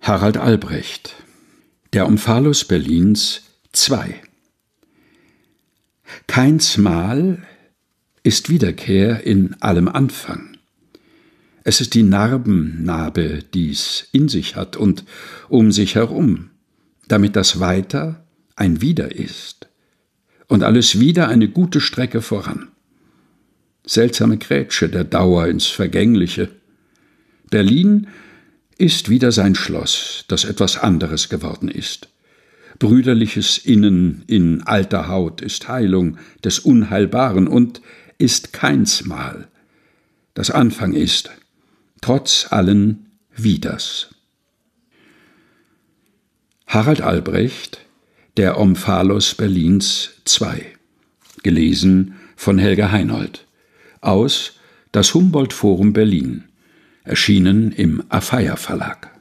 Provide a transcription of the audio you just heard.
Harald Albrecht, Der Omphalos Berlins 2. Keinsmal ist Wiederkehr in allem Anfang. Es ist die Narbennabe, die's in sich hat und um sich herum, damit das Weiter ein Wieder ist und alles wieder eine gute Strecke voran. Seltsame Grätsche der Dauer ins Vergängliche. Berlin ist wieder sein Schloss, das etwas anderes geworden ist. Brüderliches Innen in alter Haut ist Heilung des Unheilbaren und ist keinsmal, das Anfang ist, trotz allen Widers. Harald Albrecht, Der Omphalos Berlins 2. Gelesen von Helga Heinold. Aus Das Humboldt-Forum Berlin. Erschienen im Afeier Verlag.